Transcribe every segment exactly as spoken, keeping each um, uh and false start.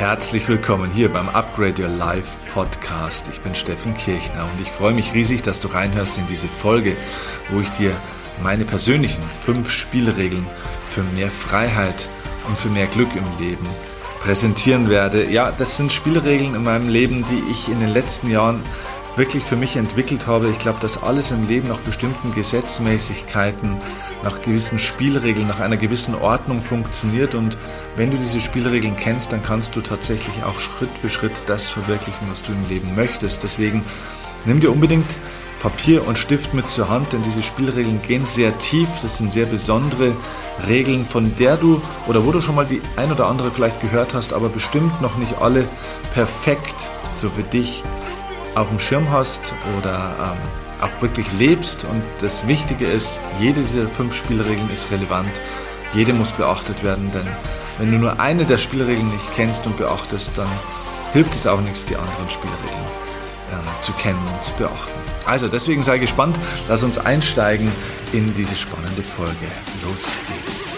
herzlich willkommen hier beim Upgrade Your Life Podcast. Ich bin Steffen Kirchner und ich freue mich riesig, dass du reinhörst in diese Folge, wo ich dir meine persönlichen fünf Spielregeln für mehr Freiheit und für mehr Glück im Leben präsentieren werde. Ja, das sind Spielregeln in meinem Leben, die ich in den letzten Jahren wirklich für mich entwickelt habe. Ich glaube, dass alles im Leben nach bestimmten Gesetzmäßigkeiten, nach gewissen Spielregeln, nach einer gewissen Ordnung funktioniert. Und wenn du diese Spielregeln kennst, dann kannst du tatsächlich auch Schritt für Schritt das verwirklichen, was du im Leben möchtest. Deswegen nimm dir unbedingt Papier und Stift mit zur Hand, denn diese Spielregeln gehen sehr tief. Das sind sehr besondere Regeln, von der du oder wo du schon mal die ein oder andere vielleicht gehört hast, aber bestimmt noch nicht alle perfekt so für dich auf dem Schirm hast oder ähm, auch wirklich lebst. Und das Wichtige ist, jede dieser fünf Spielregeln ist relevant. Jede muss beachtet werden, denn wenn du nur eine der Spielregeln nicht kennst und beachtest, dann hilft es auch nichts, die anderen Spielregeln ähm, zu kennen und zu beachten. Also deswegen sei gespannt, lass uns einsteigen in diese spannende Folge. Los geht's!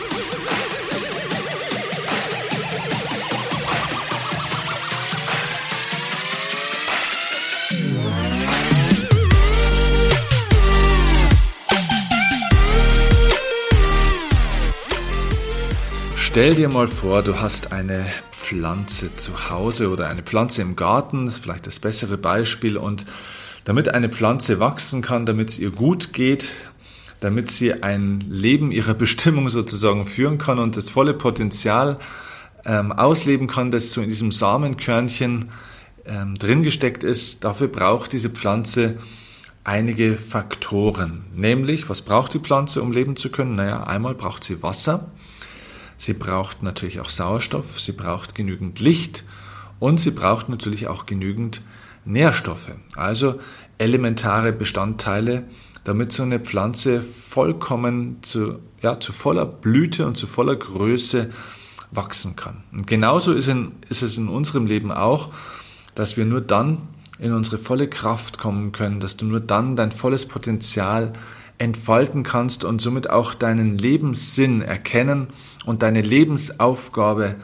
Stell dir mal vor, du hast eine Pflanze zu Hause oder eine Pflanze im Garten, das ist vielleicht das bessere Beispiel. Und damit eine Pflanze wachsen kann, damit es ihr gut geht, damit sie ein Leben ihrer Bestimmung sozusagen führen kann und das volle Potenzial ähm, ausleben kann, das so in diesem Samenkörnchen ähm, drin gesteckt ist, dafür braucht diese Pflanze einige Faktoren. Nämlich, was braucht die Pflanze, um leben zu können? Naja, einmal braucht sie Wasser. Sie braucht natürlich auch Sauerstoff, sie braucht genügend Licht und sie braucht natürlich auch genügend Nährstoffe, also elementare Bestandteile, damit so eine Pflanze vollkommen zu, ja, zu voller Blüte und zu voller Größe wachsen kann. Und genauso ist, in, ist es in unserem Leben auch, dass wir nur dann in unsere volle Kraft kommen können, dass du nur dann dein volles Potenzial entfalten kannst und somit auch deinen Lebenssinn erkennen und deine Lebensaufgabe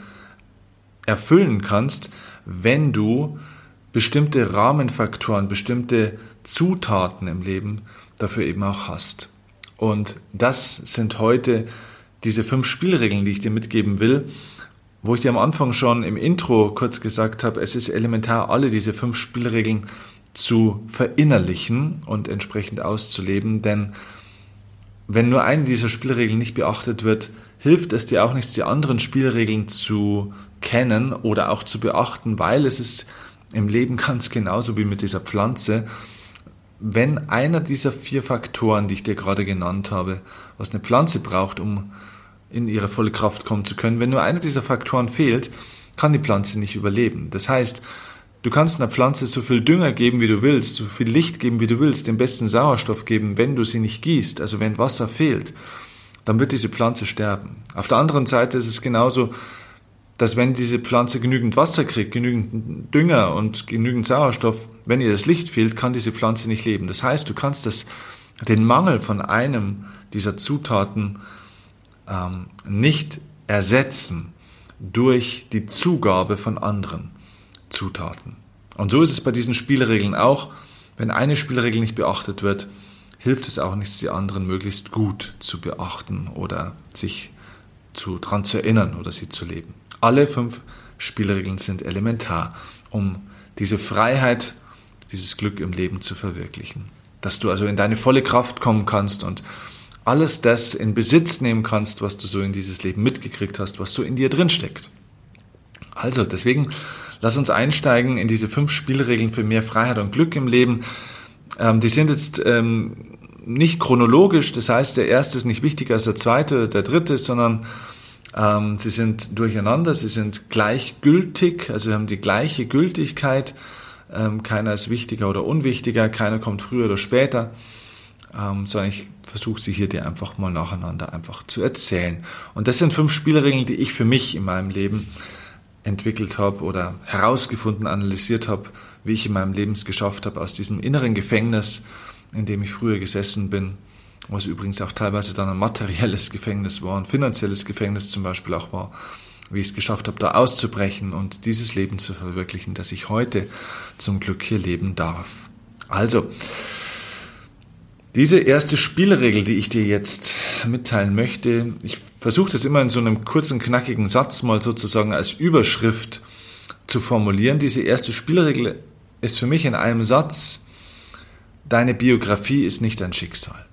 erfüllen kannst, wenn du bestimmte Rahmenfaktoren, bestimmte Zutaten im Leben dafür eben auch hast. Und das sind heute diese fünf Spielregeln, die ich dir mitgeben will, wo ich dir am Anfang schon im Intro kurz gesagt habe, es ist elementar, alle diese fünf Spielregeln zu verinnerlichen und entsprechend auszuleben, denn wenn nur eine dieser Spielregeln nicht beachtet wird, hilft es dir auch nichts, die anderen Spielregeln zu kennen oder auch zu beachten, weil es ist im Leben ganz genauso wie mit dieser Pflanze. Wenn einer dieser vier Faktoren, die ich dir gerade genannt habe, was eine Pflanze braucht, um in ihre volle Kraft kommen zu können, wenn nur einer dieser Faktoren fehlt, kann die Pflanze nicht überleben. Das heißt, du kannst einer Pflanze so viel Dünger geben, wie du willst, so viel Licht geben, wie du willst, den besten Sauerstoff geben, wenn du sie nicht gießt, also wenn Wasser fehlt, dann wird diese Pflanze sterben. Auf der anderen Seite ist es genauso, dass wenn diese Pflanze genügend Wasser kriegt, genügend Dünger und genügend Sauerstoff, wenn ihr das Licht fehlt, kann diese Pflanze nicht leben. Das heißt, du kannst das, den Mangel von einem dieser Zutaten ähm, nicht ersetzen durch die Zugabe von anderen Zutaten. Und so ist es bei diesen Spielregeln auch. Wenn eine Spielregel nicht beachtet wird, hilft es auch nichts, die anderen möglichst gut zu beachten oder sich zu, daran zu erinnern oder sie zu leben. Alle fünf Spielregeln sind elementar, um diese Freiheit, dieses Glück im Leben zu verwirklichen. Dass du also in deine volle Kraft kommen kannst und alles das in Besitz nehmen kannst, was du so in dieses Leben mitgekriegt hast, was so in dir drin steckt. Also deswegen lass uns einsteigen in diese fünf Spielregeln für mehr Freiheit und Glück im Leben. Ähm, die sind jetzt ähm, nicht chronologisch, das heißt, der erste ist nicht wichtiger als der zweite oder der dritte, sondern ähm, sie sind durcheinander, sie sind gleichgültig, also sie haben die gleiche Gültigkeit. Ähm, keiner ist wichtiger oder unwichtiger, keiner kommt früher oder später, ähm, sondern ich versuche sie hier dir einfach mal nacheinander einfach zu erzählen. Und das sind fünf Spielregeln, die ich für mich in meinem Leben entwickelt habe oder herausgefunden, analysiert habe, wie ich in meinem Leben es geschafft habe, aus diesem inneren Gefängnis, in dem ich früher gesessen bin, was übrigens auch teilweise dann ein materielles Gefängnis war, ein finanzielles Gefängnis zum Beispiel auch war, wie ich es geschafft habe, da auszubrechen und dieses Leben zu verwirklichen, das ich heute zum Glück hier leben darf. Also, diese erste Spielregel, die ich dir jetzt mitteilen möchte, ich versuche das immer in so einem kurzen, knackigen Satz mal sozusagen als Überschrift zu formulieren. Diese erste Spielregel ist für mich in einem Satz: Deine Biografie ist nicht dein Schicksal.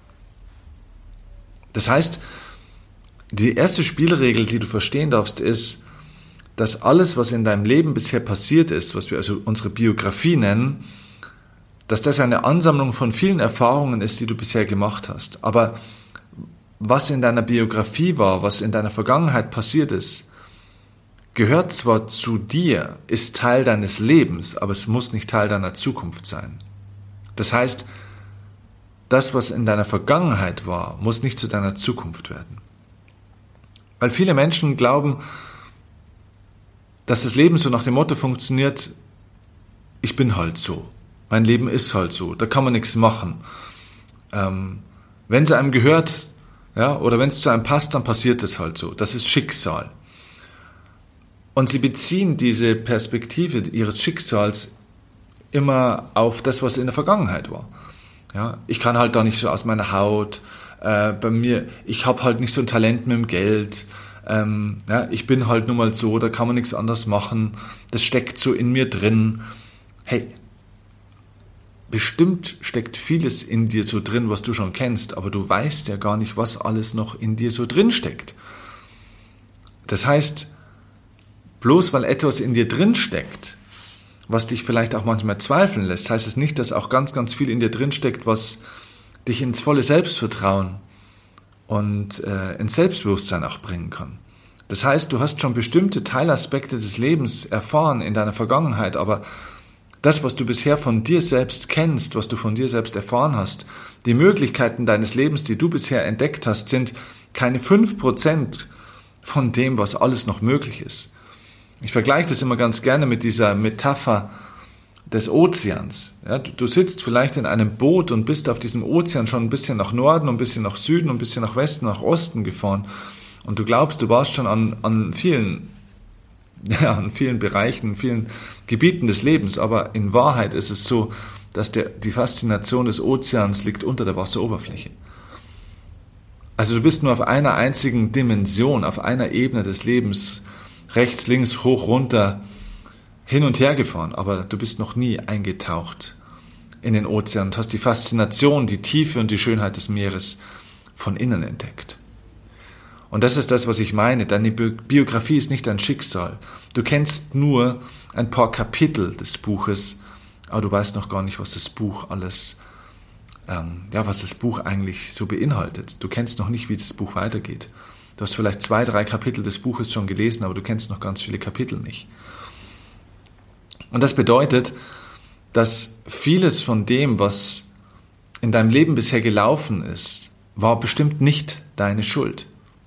Das heißt, die erste Spielregel, die du verstehen darfst, ist, dass alles, was in deinem Leben bisher passiert ist, was wir also unsere Biografie nennen, dass das eine Ansammlung von vielen Erfahrungen ist, die du bisher gemacht hast. Aber was in deiner Biografie war, was in deiner Vergangenheit passiert ist, gehört zwar zu dir, ist Teil deines Lebens, aber es muss nicht Teil deiner Zukunft sein. Das heißt, das, was in deiner Vergangenheit war, muss nicht zu deiner Zukunft werden. Weil viele Menschen glauben, dass das Leben so nach dem Motto funktioniert: Ich bin halt so, mein Leben ist halt so, da kann man nichts machen. Ähm, wenn es einem gehört, ja, oder wenn es zu einem passt, dann passiert es halt so. Das ist Schicksal. Und sie beziehen diese Perspektive ihres Schicksals immer auf das, was in der Vergangenheit war. Ja, ich kann halt da nicht so aus meiner Haut. Äh, bei mir, ich habe halt nicht so ein Talent mit dem Geld. Ähm, ja, ich bin halt nun mal so, da kann man nichts anderes machen. Das steckt so in mir drin. Hey, bestimmt steckt vieles in dir so drin, was du schon kennst, aber du weißt ja gar nicht, was alles noch in dir so drin steckt. Das heißt, bloß weil etwas in dir drin steckt, was dich vielleicht auch manchmal zweifeln lässt, heißt es nicht, dass auch ganz, ganz viel in dir drin steckt, was dich ins volle Selbstvertrauen und äh, ins Selbstbewusstsein auch bringen kann. Das heißt, du hast schon bestimmte Teilaspekte des Lebens erfahren in deiner Vergangenheit, aber das, was du bisher von dir selbst kennst, was du von dir selbst erfahren hast, die Möglichkeiten deines Lebens, die du bisher entdeckt hast, sind keine fünf Prozent von dem, was alles noch möglich ist. Ich vergleiche das immer ganz gerne mit dieser Metapher des Ozeans. Ja, du, du sitzt vielleicht in einem Boot und bist auf diesem Ozean schon ein bisschen nach Norden, ein bisschen nach Süden, ein bisschen nach Westen, nach Osten gefahren. Und du glaubst, du warst schon an, an vielen, ja, an vielen Bereichen, in vielen Gebieten des Lebens. Aber in Wahrheit ist es so, dass der, die Faszination des Ozeans liegt unter der Wasseroberfläche. Also du bist nur auf einer einzigen Dimension, auf einer Ebene des Lebens, rechts, links, hoch, runter, hin und her gefahren, aber du bist noch nie eingetaucht in den Ozean und hast die Faszination, die Tiefe und die Schönheit des Meeres von innen entdeckt. Und das ist das, was ich meine. Deine Biografie ist nicht dein Schicksal. Du kennst nur ein paar Kapitel des Buches, aber du weißt noch gar nicht, was das Buch alles, ähm, ja, was das Buch eigentlich so beinhaltet. Du kennst noch nicht, wie das Buch weitergeht. Du hast vielleicht zwei, drei Kapitel des Buches schon gelesen, aber du kennst noch ganz viele Kapitel nicht. Und das bedeutet, dass vieles von dem, was in deinem Leben bisher gelaufen ist, war bestimmt nicht deine Schuld.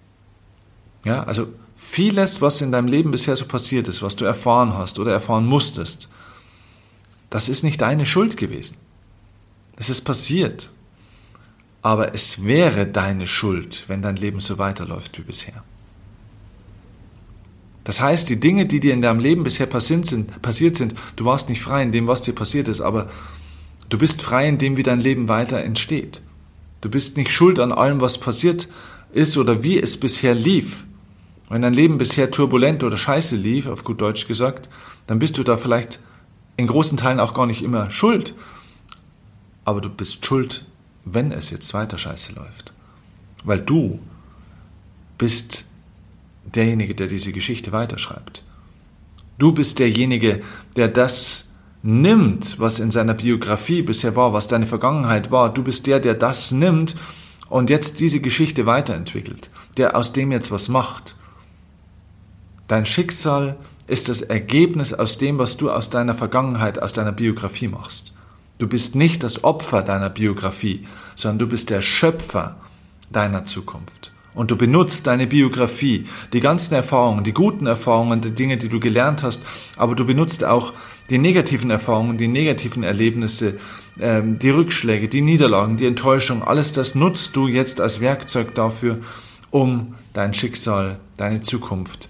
Ja, also vieles, was in deinem Leben bisher so passiert ist, was du erfahren hast oder erfahren musstest, das ist nicht deine Schuld gewesen. Es ist passiert. Aber es wäre deine Schuld, wenn dein Leben so weiterläuft wie bisher. Das heißt, die Dinge, die dir in deinem Leben bisher passiert sind, passiert sind, du warst nicht frei in dem, was dir passiert ist, aber du bist frei in dem, wie dein Leben weiter entsteht. Du bist nicht schuld an allem, was passiert ist oder wie es bisher lief. Wenn dein Leben bisher turbulent oder scheiße lief, auf gut Deutsch gesagt, dann bist du da vielleicht in großen Teilen auch gar nicht immer schuld. Aber du bist schuld, wenn es jetzt weiter scheiße läuft. Weil du bist derjenige, der diese Geschichte weiterschreibt. Du bist derjenige, der das nimmt, was in seiner Biografie bisher war, was deine Vergangenheit war. Du bist der, der das nimmt und jetzt diese Geschichte weiterentwickelt, der aus dem jetzt was macht. Dein Schicksal ist das Ergebnis aus dem, was du aus deiner Vergangenheit, aus deiner Biografie machst. Du bist nicht das Opfer deiner Biografie, sondern du bist der Schöpfer deiner Zukunft. Und du benutzt deine Biografie, die ganzen Erfahrungen, die guten Erfahrungen, die Dinge, die du gelernt hast, aber du benutzt auch die negativen Erfahrungen, die negativen Erlebnisse, ähm, die Rückschläge, die Niederlagen, die Enttäuschung, alles das nutzt du jetzt als Werkzeug dafür, um dein Schicksal, deine Zukunft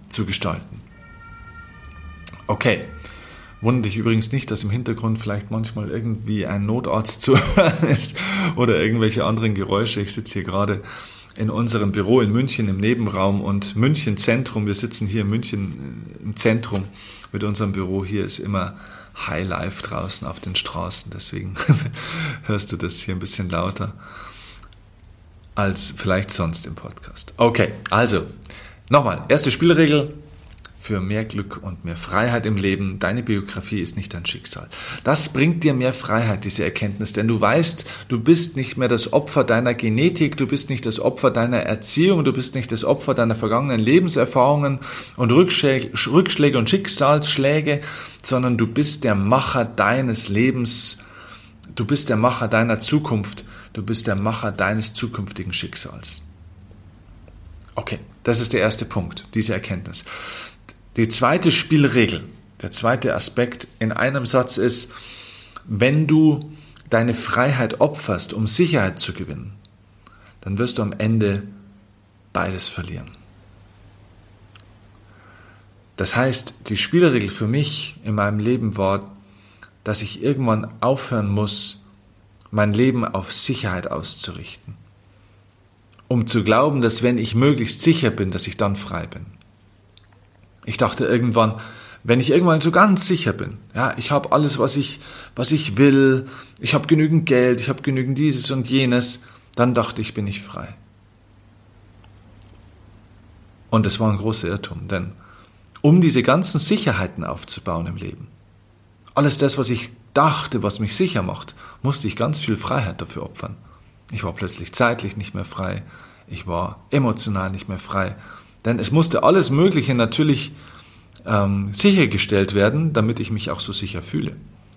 zu gestalten. Okay. Wundert dich übrigens nicht, dass im Hintergrund vielleicht manchmal irgendwie ein Notarzt zu hören ist oder irgendwelche anderen Geräusche. Ich sitze hier gerade in unserem Büro in München im Nebenraum und München Zentrum. Wir sitzen hier in München im Zentrum mit unserem Büro. Hier ist immer Highlife draußen auf den Straßen. Deswegen hörst du das hier ein bisschen lauter als vielleicht sonst im Podcast. Okay, also nochmal, erste Spielregel. Für mehr Glück und mehr Freiheit im Leben. Deine Biografie ist nicht dein Schicksal. Das bringt dir mehr Freiheit, diese Erkenntnis, denn du weißt, du bist nicht mehr das Opfer deiner Genetik, du bist nicht das Opfer deiner Erziehung, du bist nicht das Opfer deiner vergangenen Lebenserfahrungen und Rückschläge, Rückschläge und Schicksalsschläge, sondern du bist der Macher deines Lebens, du bist der Macher deiner Zukunft, du bist der Macher deines zukünftigen Schicksals. Okay, das ist der erste Punkt, diese Erkenntnis. Die zweite Spielregel, der zweite Aspekt in einem Satz ist, wenn du deine Freiheit opferst, um Sicherheit zu gewinnen, dann wirst du am Ende beides verlieren. Das heißt, die Spielregel für mich in meinem Leben war, dass ich irgendwann aufhören muss, mein Leben auf Sicherheit auszurichten, um zu glauben, dass wenn ich möglichst sicher bin, dass ich dann frei bin. Ich dachte irgendwann, wenn ich irgendwann so ganz sicher bin, ja, ich habe alles, was ich, was ich will, ich habe genügend Geld, ich habe genügend dieses und jenes, dann dachte ich, bin ich frei. Und das war ein großer Irrtum, denn um diese ganzen Sicherheiten aufzubauen im Leben, alles das, was ich dachte, was mich sicher macht, musste ich ganz viel Freiheit dafür opfern. Ich war plötzlich zeitlich nicht mehr frei, ich war emotional nicht mehr frei. Denn es musste alles Mögliche natürlich ähm, sichergestellt werden, damit ich mich auch so sicher fühle.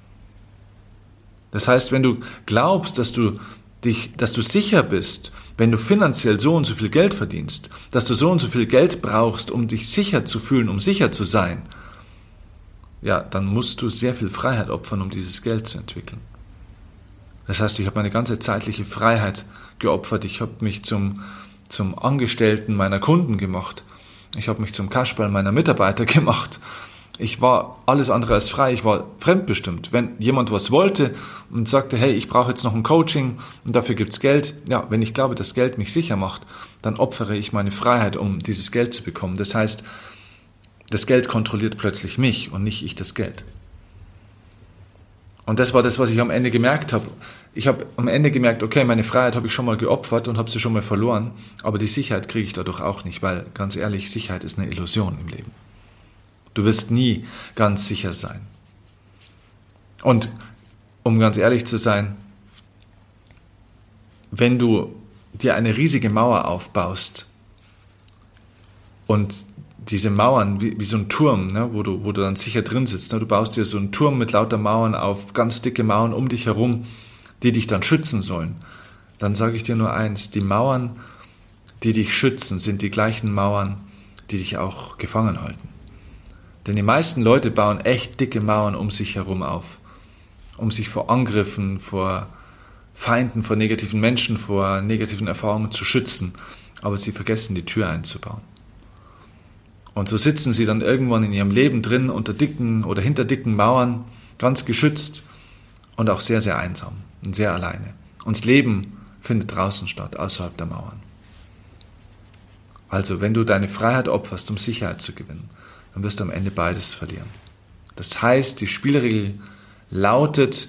Das heißt, wenn du glaubst, dass du dich, dass du sicher bist, wenn du finanziell so und so viel Geld verdienst, dass du so und so viel Geld brauchst, um dich sicher zu fühlen, um sicher zu sein, ja, dann musst du sehr viel Freiheit opfern, um dieses Geld zu entwickeln. Das heißt, ich habe meine ganze zeitliche Freiheit geopfert, ich habe mich zum zum Angestellten meiner Kunden gemacht. Ich habe mich zum Kasperl meiner Mitarbeiter gemacht. Ich war alles andere als frei, ich war fremdbestimmt. Wenn jemand was wollte und sagte, hey, ich brauche jetzt noch ein Coaching und dafür gibt's Geld, ja, wenn ich glaube, dass Geld mich sicher macht, dann opfere ich meine Freiheit, um dieses Geld zu bekommen. Das heißt, das Geld kontrolliert plötzlich mich und nicht ich das Geld. Und das war das, was ich am Ende gemerkt habe. Ich habe am Ende gemerkt, okay, meine Freiheit habe ich schon mal geopfert und habe sie schon mal verloren, aber die Sicherheit kriege ich dadurch auch nicht, weil, ganz ehrlich, Sicherheit ist eine Illusion im Leben. Du wirst nie ganz sicher sein. Und um ganz ehrlich zu sein, wenn du dir eine riesige Mauer aufbaust und diese Mauern, wie, wie so ein Turm, ne, wo du, wo du dann sicher drin sitzt, ne, du baust dir so einen Turm mit lauter Mauern auf, ganz dicke Mauern um dich herum, die dich dann schützen sollen, dann sage ich dir nur eins, die Mauern, die dich schützen, sind die gleichen Mauern, die dich auch gefangen halten. Denn die meisten Leute bauen echt dicke Mauern um sich herum auf, um sich vor Angriffen, vor Feinden, vor negativen Menschen, vor negativen Erfahrungen zu schützen, aber sie vergessen, die Tür einzubauen. Und so sitzen sie dann irgendwann in ihrem Leben drin, unter dicken oder hinter dicken Mauern, ganz geschützt und auch sehr, sehr einsam und sehr alleine. Und das Leben findet draußen statt, außerhalb der Mauern. Also, wenn du deine Freiheit opferst, um Sicherheit zu gewinnen, dann wirst du am Ende beides verlieren. Das heißt, die Spielregel lautet,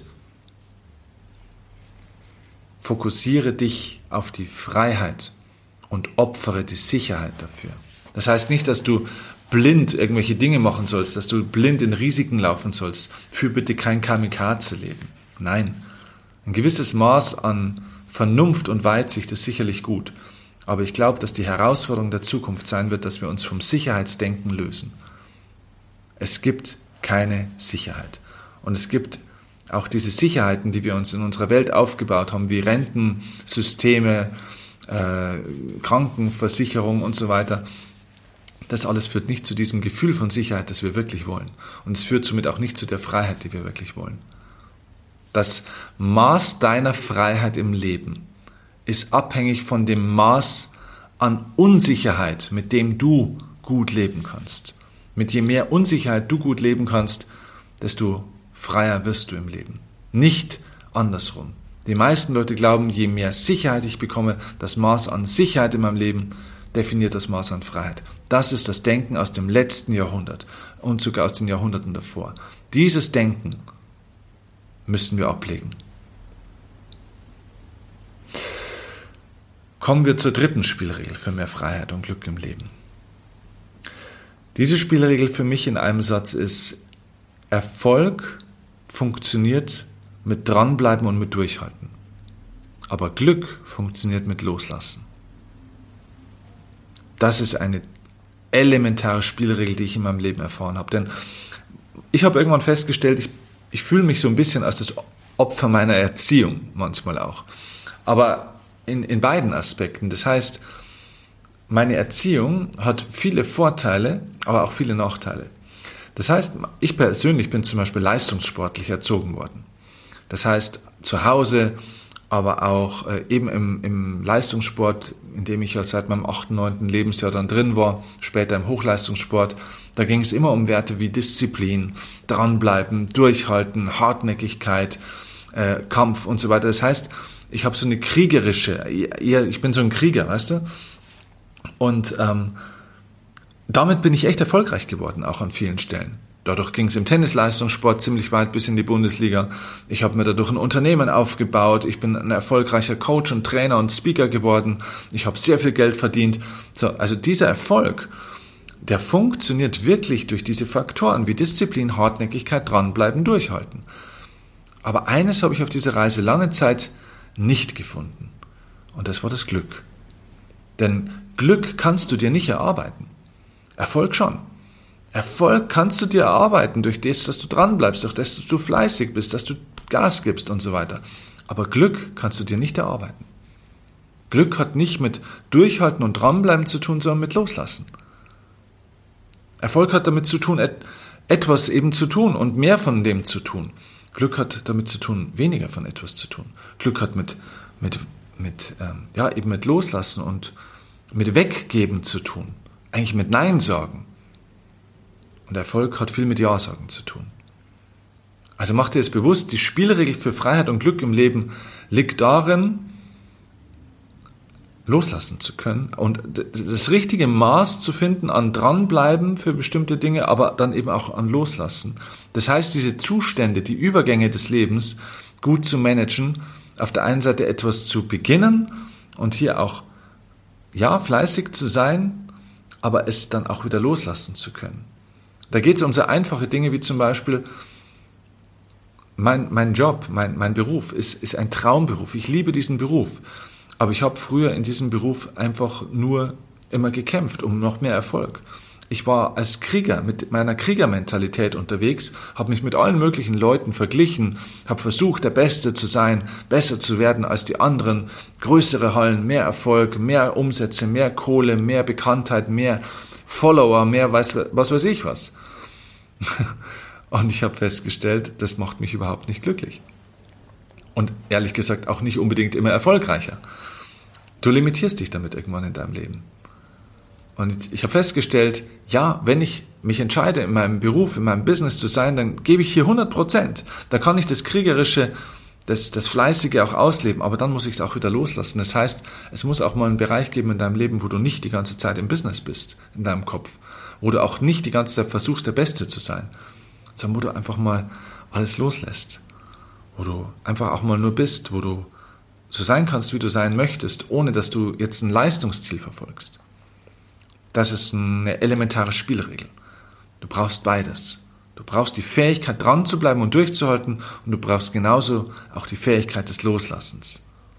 fokussiere dich auf die Freiheit und opfere die Sicherheit dafür. Das heißt nicht, dass du blind irgendwelche Dinge machen sollst, dass du blind in Risiken laufen sollst. Führ bitte kein Kamikaze-Leben. Nein, ein gewisses Maß an Vernunft und Weitsicht ist sicherlich gut. Aber ich glaube, dass die Herausforderung der Zukunft sein wird, dass wir uns vom Sicherheitsdenken lösen. Es gibt keine Sicherheit. Und es gibt auch diese Sicherheiten, die wir uns in unserer Welt aufgebaut haben, wie Rentensysteme, äh, Krankenversicherung und so weiter. Das alles führt nicht zu diesem Gefühl von Sicherheit, das wir wirklich wollen. Und es führt somit auch nicht zu der Freiheit, die wir wirklich wollen. Das Maß deiner Freiheit im Leben ist abhängig von dem Maß an Unsicherheit, mit dem du gut leben kannst. Mit je mehr Unsicherheit du gut leben kannst, desto freier wirst du im Leben. Nicht andersrum. Die meisten Leute glauben, je mehr Sicherheit ich bekomme, das Maß an Sicherheit in meinem Leben definiert das Maß an Freiheit. Das ist das Denken aus dem letzten Jahrhundert und sogar aus den Jahrhunderten davor. Dieses Denken müssen wir ablegen. Kommen wir zur dritten Spielregel für mehr Freiheit und Glück im Leben. Diese Spielregel für mich in einem Satz ist: Erfolg funktioniert mit Dranbleiben und mit Durchhalten. Aber Glück funktioniert mit Loslassen. Das ist eine elementare Spielregel, die ich in meinem Leben erfahren habe. Denn ich habe irgendwann festgestellt, ich, ich fühle mich so ein bisschen als das Opfer meiner Erziehung, manchmal auch. Aber in, in beiden Aspekten. Das heißt, meine Erziehung hat viele Vorteile, aber auch viele Nachteile. Das heißt, ich persönlich bin zum Beispiel leistungssportlich erzogen worden. Das heißt, zu Hause, aber auch äh, eben im, im Leistungssport, in dem ich ja seit meinem achten, neunten Lebensjahr dann drin war, später im Hochleistungssport, da ging es immer um Werte wie Disziplin, dranbleiben, durchhalten, Hartnäckigkeit, äh, Kampf und so weiter. Das heißt, ich habe so eine kriegerische, eher, ich bin so ein Krieger, weißt du? Und ähm, damit bin ich echt erfolgreich geworden, auch an vielen Stellen. Dadurch ging es im Tennisleistungssport ziemlich weit bis in die Bundesliga. Ich habe mir dadurch ein Unternehmen aufgebaut. Ich bin ein erfolgreicher Coach und Trainer und Speaker geworden. Ich habe sehr viel Geld verdient. So, also dieser Erfolg, der funktioniert wirklich durch diese Faktoren wie Disziplin, Hartnäckigkeit, dranbleiben, durchhalten. Aber eines habe ich auf dieser Reise lange Zeit nicht gefunden. Und das war das Glück. Denn Glück kannst du dir nicht erarbeiten. Erfolg schon. Erfolg kannst du dir erarbeiten durch das, dass du dranbleibst, durch das, dass du fleißig bist, dass du Gas gibst und so weiter. Aber Glück kannst du dir nicht erarbeiten. Glück hat nicht mit Durchhalten und Dranbleiben zu tun, sondern mit Loslassen. Erfolg hat damit zu tun, et- etwas eben zu tun und mehr von dem zu tun. Glück hat damit zu tun, weniger von etwas zu tun. Glück hat mit, mit, mit, ähm, ja, eben mit Loslassen und mit Weggeben zu tun. Eigentlich mit Nein sagen. Und Erfolg hat viel mit Ja sagen zu tun. Also mach dir es bewusst, die Spielregel für Freiheit und Glück im Leben liegt darin, loslassen zu können und das richtige Maß zu finden an Dranbleiben für bestimmte Dinge, aber dann eben auch an Loslassen. Das heißt, diese Zustände, die Übergänge des Lebens gut zu managen, auf der einen Seite etwas zu beginnen und hier auch, ja, fleißig zu sein, aber es dann auch wieder loslassen zu können. Da geht es um so einfache Dinge wie zum Beispiel, mein, mein Job, mein, mein Beruf ist, ist ein Traumberuf. Ich liebe diesen Beruf. Aber ich habe früher in diesem Beruf einfach nur immer gekämpft um noch mehr Erfolg. Ich war als Krieger mit meiner Kriegermentalität unterwegs, habe mich mit allen möglichen Leuten verglichen, habe versucht, der Beste zu sein, besser zu werden als die anderen, größere Hallen, mehr Erfolg, mehr Umsätze, mehr Kohle, mehr Bekanntheit, mehr Follower, mehr weiß, was weiß ich was. Und ich habe festgestellt, das macht mich überhaupt nicht glücklich. Und ehrlich gesagt auch nicht unbedingt immer erfolgreicher. Du limitierst dich damit irgendwann in deinem Leben. Und ich habe festgestellt, ja, wenn ich mich entscheide, in meinem Beruf, in meinem Business zu sein, dann gebe ich hier hundert Prozent. Da kann ich das Kriegerische, das, das Fleißige auch ausleben, aber dann muss ich es auch wieder loslassen. Das heißt, es muss auch mal einen Bereich geben in deinem Leben, wo du nicht die ganze Zeit im Business bist, in deinem Kopf. Wo du auch nicht die ganze Zeit versuchst, der Beste zu sein, sondern wo du einfach mal alles loslässt. Wo du einfach auch mal nur bist, wo du so sein kannst, wie du sein möchtest, ohne dass du jetzt ein Leistungsziel verfolgst. Das ist eine elementare Spielregel. Du brauchst beides. Du brauchst die Fähigkeit, dran zu bleiben und durchzuhalten, und du brauchst genauso auch die Fähigkeit des Loslassens.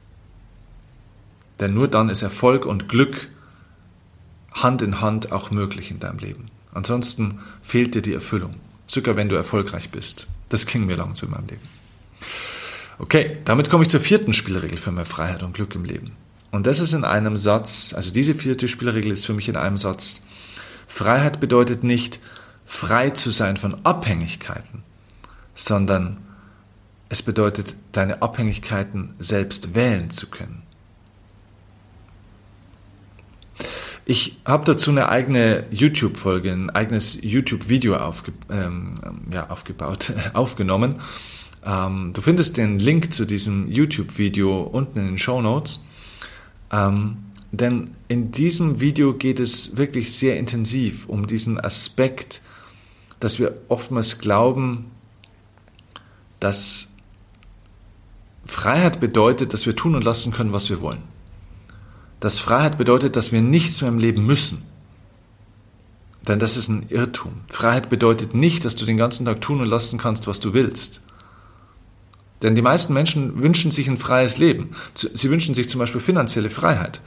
Denn nur dann ist Erfolg und Glück Hand in Hand auch möglich in deinem Leben. Ansonsten fehlt dir die Erfüllung, sogar wenn du erfolgreich bist. Das ging mir lang so in meinem Leben. Okay, damit komme ich zur vierten Spielregel für mehr Freiheit und Glück im Leben. Und das ist in einem Satz, also diese vierte Spielregel ist für mich in einem Satz: Freiheit bedeutet nicht, frei zu sein von Abhängigkeiten, sondern es bedeutet, deine Abhängigkeiten selbst wählen zu können. Ich habe dazu eine eigene YouTube-Folge, ein eigenes YouTube-Video aufge, ähm, ja, aufgebaut, aufgenommen. Ähm, du findest den Link zu diesem YouTube-Video unten in den Shownotes. Ähm, denn in diesem Video geht es wirklich sehr intensiv um diesen Aspekt, dass wir oftmals glauben, dass Freiheit bedeutet, dass wir tun und lassen können, was wir wollen. Dass Freiheit bedeutet, dass wir nichts mehr im Leben müssen. Denn das ist ein Irrtum. Freiheit bedeutet nicht, dass du den ganzen Tag tun und lassen kannst, was du willst. Denn die meisten Menschen wünschen sich ein freies Leben. Sie wünschen sich zum Beispiel finanzielle Freiheit.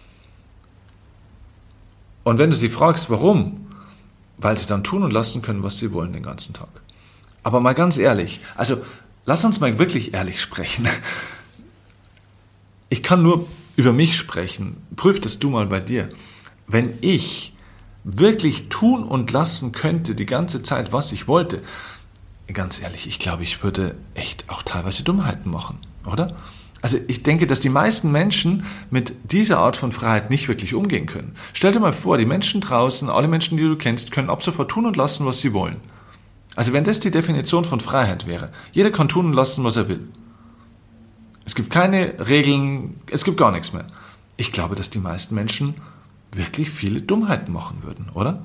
Und wenn du sie fragst, warum? Weil sie dann tun und lassen können, was sie wollen den ganzen Tag. Aber mal ganz ehrlich, also lass uns mal wirklich ehrlich sprechen. Ich kann nur über mich sprechen. Prüf das du mal bei dir. Wenn ich wirklich tun und lassen könnte die ganze Zeit, was ich wollte, ganz ehrlich, ich glaube, ich würde echt auch teilweise Dummheiten machen, oder? Also ich denke, dass die meisten Menschen mit dieser Art von Freiheit nicht wirklich umgehen können. Stell dir mal vor, die Menschen draußen, alle Menschen, die du kennst, können ab sofort tun und lassen, was sie wollen. Also wenn das die Definition von Freiheit wäre, jeder kann tun und lassen, was er will. Es gibt keine Regeln, es gibt gar nichts mehr. Ich glaube, dass die meisten Menschen wirklich viele Dummheiten machen würden, oder?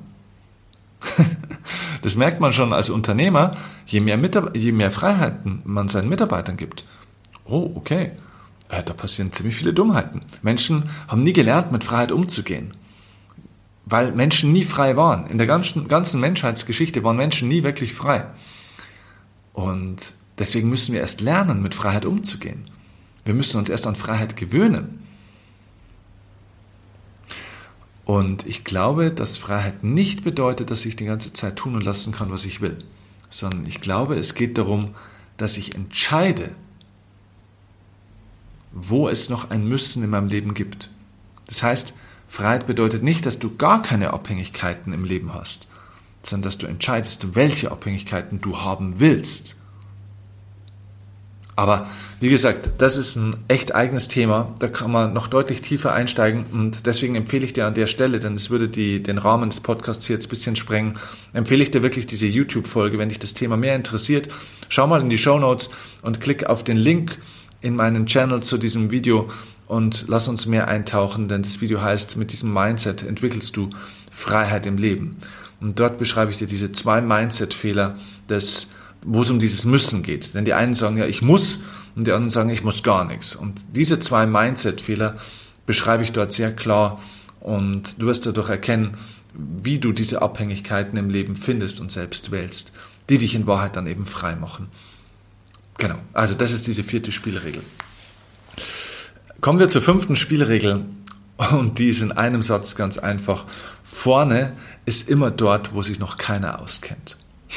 Das merkt man schon als Unternehmer, je mehr, Mitab- je mehr Freiheiten man seinen Mitarbeitern gibt. Oh, okay, äh, da passieren ziemlich viele Dummheiten. Menschen haben nie gelernt, mit Freiheit umzugehen, weil Menschen nie frei waren. In der ganzen, ganzen Menschheitsgeschichte waren Menschen nie wirklich frei. Und deswegen müssen wir erst lernen, mit Freiheit umzugehen. Wir müssen uns erst an Freiheit gewöhnen. Und ich glaube, dass Freiheit nicht bedeutet, dass ich die ganze Zeit tun und lassen kann, was ich will. Sondern ich glaube, es geht darum, dass ich entscheide, wo es noch ein Müssen in meinem Leben gibt. Das heißt, Freiheit bedeutet nicht, dass du gar keine Abhängigkeiten im Leben hast, sondern dass du entscheidest, welche Abhängigkeiten du haben willst. Aber wie gesagt, das ist ein echt eigenes Thema, da kann man noch deutlich tiefer einsteigen und deswegen empfehle ich dir an der Stelle, denn es würde die, den Rahmen des Podcasts hier jetzt ein bisschen sprengen, empfehle ich dir wirklich diese YouTube-Folge, wenn dich das Thema mehr interessiert. Schau mal in die Shownotes und klick auf den Link in meinen Channel zu diesem Video und lass uns mehr eintauchen, denn das Video heißt, mit diesem Mindset entwickelst du Freiheit im Leben. Und dort beschreibe ich dir diese zwei Mindset-Fehler, des, wo es um dieses Müssen geht. Denn die einen sagen, ja, ich muss, und die anderen sagen, ich muss gar nichts. Und diese zwei Mindset-Fehler beschreibe ich dort sehr klar und du wirst dadurch erkennen, wie du diese Abhängigkeiten im Leben findest und selbst wählst, die dich in Wahrheit dann eben frei machen. Genau, also das ist diese vierte Spielregel. Kommen wir zur fünften Spielregel und die ist in einem Satz ganz einfach. Vorne ist immer dort, wo sich noch keiner auskennt.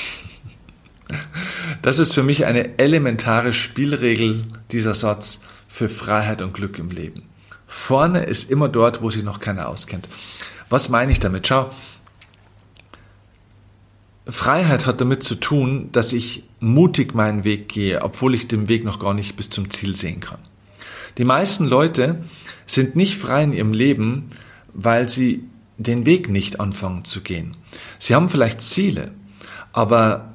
Das ist für mich eine elementare Spielregel, dieser Satz, für Freiheit und Glück im Leben. Vorne ist immer dort, wo sich noch keiner auskennt. Was meine ich damit? Schau, Freiheit hat damit zu tun, dass ich mutig meinen Weg gehe, obwohl ich den Weg noch gar nicht bis zum Ziel sehen kann. Die meisten Leute sind nicht frei in ihrem Leben, weil sie den Weg nicht anfangen zu gehen. Sie haben vielleicht Ziele, aber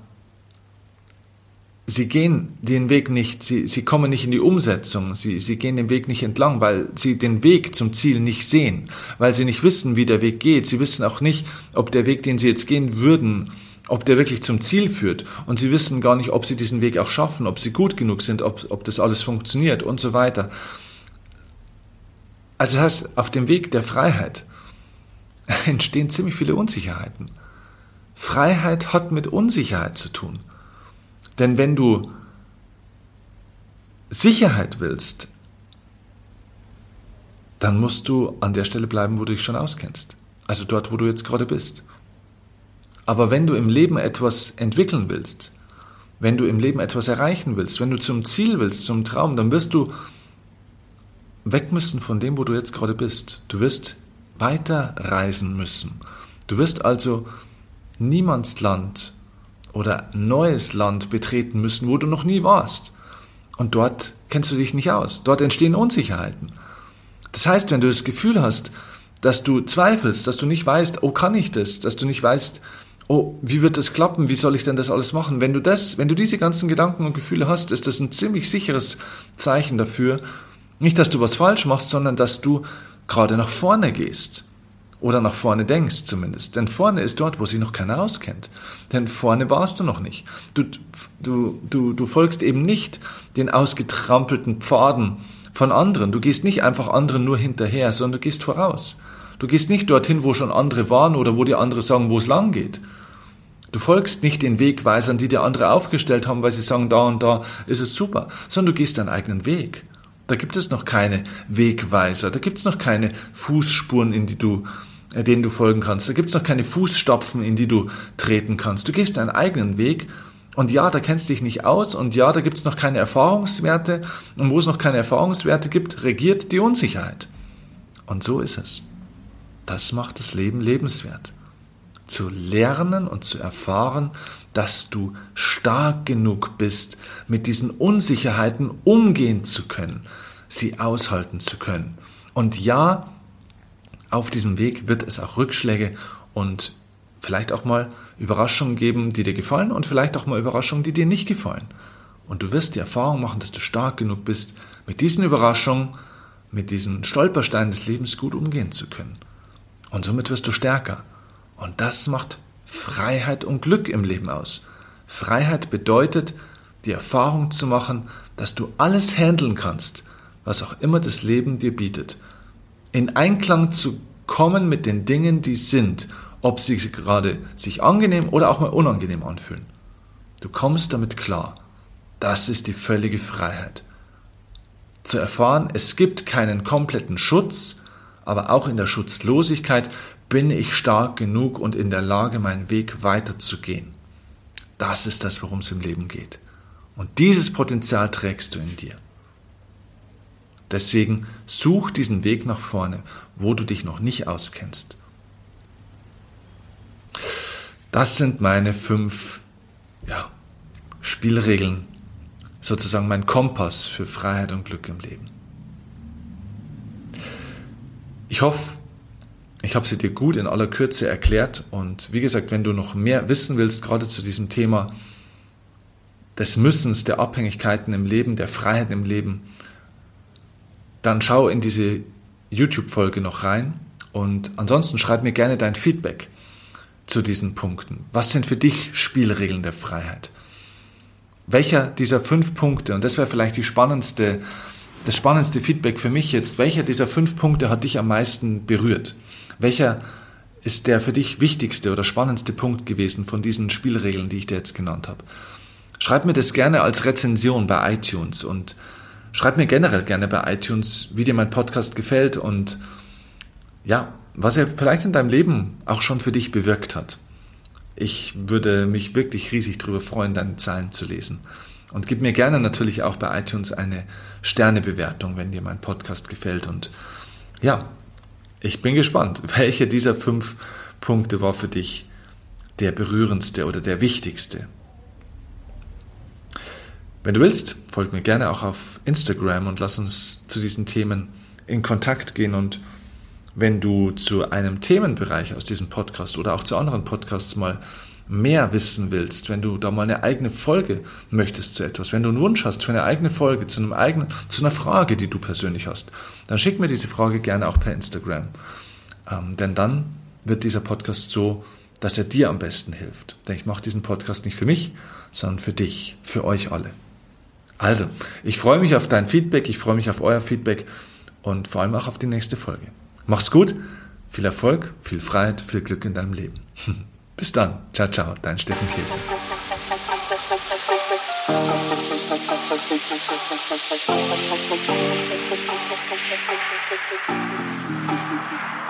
sie gehen den Weg nicht, sie, sie kommen nicht in die Umsetzung, sie, sie gehen den Weg nicht entlang, weil sie den Weg zum Ziel nicht sehen, weil sie nicht wissen, wie der Weg geht. Sie wissen auch nicht, ob der Weg, den sie jetzt gehen würden, ob der wirklich zum Ziel führt. Und sie wissen gar nicht, ob sie diesen Weg auch schaffen, ob sie gut genug sind, ob, ob das alles funktioniert und so weiter. Also das heißt, auf dem Weg der Freiheit entstehen ziemlich viele Unsicherheiten. Freiheit hat mit Unsicherheit zu tun. Denn wenn du Sicherheit willst, dann musst du an der Stelle bleiben, wo du dich schon auskennst. Also dort, wo du jetzt gerade bist. Aber wenn du im Leben etwas entwickeln willst, wenn du im Leben etwas erreichen willst, wenn du zum Ziel willst, zum Traum, dann wirst du weg müssen von dem, wo du jetzt gerade bist. Du wirst weiter reisen müssen. Du wirst also Niemandsland oder neues Land betreten müssen, wo du noch nie warst. Und dort kennst du dich nicht aus. Dort entstehen Unsicherheiten. Das heißt, wenn du das Gefühl hast, dass du zweifelst, dass du nicht weißt, oh, kann ich das, dass du nicht weißt, oh, wie wird das klappen, wie soll ich denn das alles machen? Wenn du das, wenn du diese ganzen Gedanken und Gefühle hast, ist das ein ziemlich sicheres Zeichen dafür, nicht, dass du was falsch machst, sondern dass du gerade nach vorne gehst. Oder nach vorne denkst zumindest. Denn vorne ist dort, wo sich noch keiner auskennt. Denn vorne warst du noch nicht. Du, du, du, du folgst eben nicht den ausgetrampelten Pfaden von anderen. Du gehst nicht einfach anderen nur hinterher, sondern du gehst voraus. Du gehst nicht dorthin, wo schon andere waren oder wo die andere sagen, wo es lang geht. Du folgst nicht den Wegweisern, die dir andere aufgestellt haben, weil sie sagen, da und da ist es super, sondern du gehst deinen eigenen Weg. Da gibt es noch keine Wegweiser, da gibt es noch keine Fußspuren, in die du denen du folgen kannst. Da gibt es noch keine Fußstapfen, in die du treten kannst. Du gehst deinen eigenen Weg und ja, da kennst du dich nicht aus und ja, da gibt es noch keine Erfahrungswerte und wo es noch keine Erfahrungswerte gibt, regiert die Unsicherheit. Und so ist es. Das macht das Leben lebenswert. Zu lernen und zu erfahren, dass du stark genug bist, mit diesen Unsicherheiten umgehen zu können, sie aushalten zu können. Und ja, auf diesem Weg wird es auch Rückschläge und vielleicht auch mal Überraschungen geben, die dir gefallen und vielleicht auch mal Überraschungen, die dir nicht gefallen. Und du wirst die Erfahrung machen, dass du stark genug bist, mit diesen Überraschungen, mit diesen Stolpersteinen des Lebens gut umgehen zu können. Und somit wirst du stärker. Und das macht Freiheit und Glück im Leben aus. Freiheit bedeutet, die Erfahrung zu machen, dass du alles handeln kannst, was auch immer das Leben dir bietet. In Einklang zu kommen mit den Dingen, die sind, ob sie gerade sich angenehm oder auch mal unangenehm anfühlen. Du kommst damit klar. Das ist die völlige Freiheit. Zu erfahren, es gibt keinen kompletten Schutz, aber auch in der Schutzlosigkeit bin ich stark genug und in der Lage, meinen Weg weiterzugehen. Das ist das, worum es im Leben geht. Und dieses Potenzial trägst du in dir. Deswegen such diesen Weg nach vorne, wo du dich noch nicht auskennst. Das sind meine fünf ja, Spielregeln, sozusagen mein Kompass für Freiheit und Glück im Leben. Ich hoffe, ich habe sie dir gut in aller Kürze erklärt und wie gesagt, wenn du noch mehr wissen willst, gerade zu diesem Thema des Müssens, der Abhängigkeiten im Leben, der Freiheit im Leben, dann schau in diese YouTube-Folge noch rein und ansonsten schreib mir gerne dein Feedback zu diesen Punkten. Was sind für dich Spielregeln der Freiheit? Welcher dieser fünf Punkte, und das wäre vielleicht die spannendste, das spannendste Feedback für mich jetzt, welcher dieser fünf Punkte hat dich am meisten berührt? Welcher ist der für dich wichtigste oder spannendste Punkt gewesen von diesen Spielregeln, die ich dir jetzt genannt habe? Schreib mir das gerne als Rezension bei iTunes und schreib mir generell gerne bei iTunes, wie dir mein Podcast gefällt und ja, was er vielleicht in deinem Leben auch schon für dich bewirkt hat. Ich würde mich wirklich riesig darüber freuen, deine Zahlen zu lesen. Und gib mir gerne natürlich auch bei iTunes eine Sternebewertung, wenn dir mein Podcast gefällt. Und ja, ich bin gespannt, welcher dieser fünf Punkte war für dich der berührendste oder der wichtigste. Wenn du willst, folg mir gerne auch auf Instagram und lass uns zu diesen Themen in Kontakt gehen. Und wenn du zu einem Themenbereich aus diesem Podcast oder auch zu anderen Podcasts mal mehr wissen willst, wenn du da mal eine eigene Folge möchtest zu etwas, wenn du einen Wunsch hast für eine eigene Folge, zu einem eigenen, zu einer Frage, die du persönlich hast, dann schick mir diese Frage gerne auch per Instagram. Ähm, denn dann wird dieser Podcast so, dass er dir am besten hilft. Denn ich mache diesen Podcast nicht für mich, sondern für dich, für euch alle. Also, ich freue mich auf dein Feedback, ich freue mich auf euer Feedback und vor allem auch auf die nächste Folge. Mach's gut, viel Erfolg, viel Freiheit, viel Glück in deinem Leben. Bis dann. Ciao, ciao, dein Steffen Käfer.